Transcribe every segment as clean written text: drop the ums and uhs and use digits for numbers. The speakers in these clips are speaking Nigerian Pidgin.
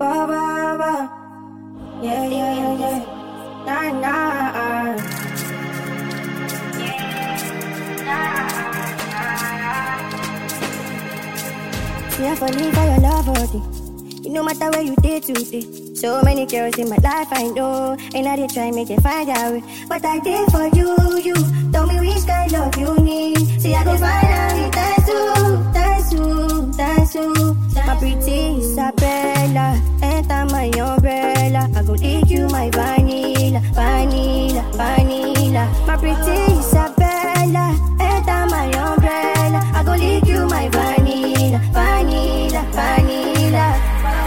Ba ba ba. Yeah, yeah, yeah, yeah. Nah, nah. See, I fall in for your love, it no matter where you did today. So many girls in my life I know, and I did try make it find out. But I did for you, you tell me which kind of you need. See, I go find out, that's you, that's you, that's you. My pretty Isabella, enter my umbrella. I go take you my vanilla, vanilla, vanilla. My pretty Isabella, enter my umbrella. I go lick you my vanilla, vanilla, vanilla.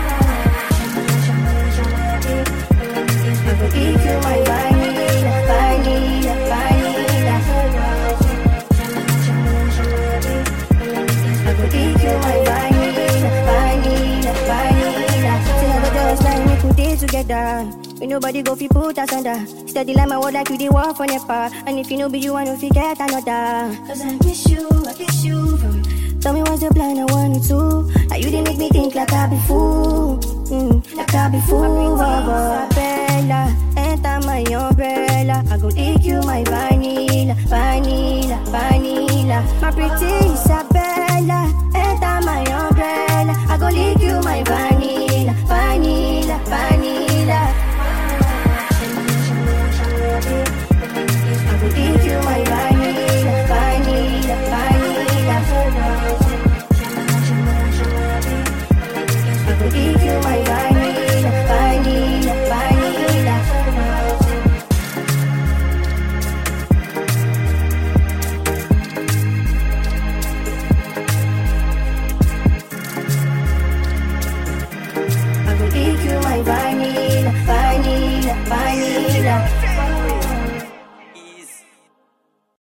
I go lick you my vanilla, vanilla, vanilla. I go lick you my vanilla, vanilla, vanilla. Say I go just like me put it together. We nobody go fi put us under. Steady like my word like you did walk for Nepal. And if you know be you, I know forget another. Cause I miss you, I miss you. Tell me what's the plan, I want it to. Like you didn't make me think like I be fool. Like I be fool. Isabella, enter my umbrella. I go lick you my vanilla, vanilla, vanilla. My pretty Isabella, enter my umbrella. I go lick you my vanilla.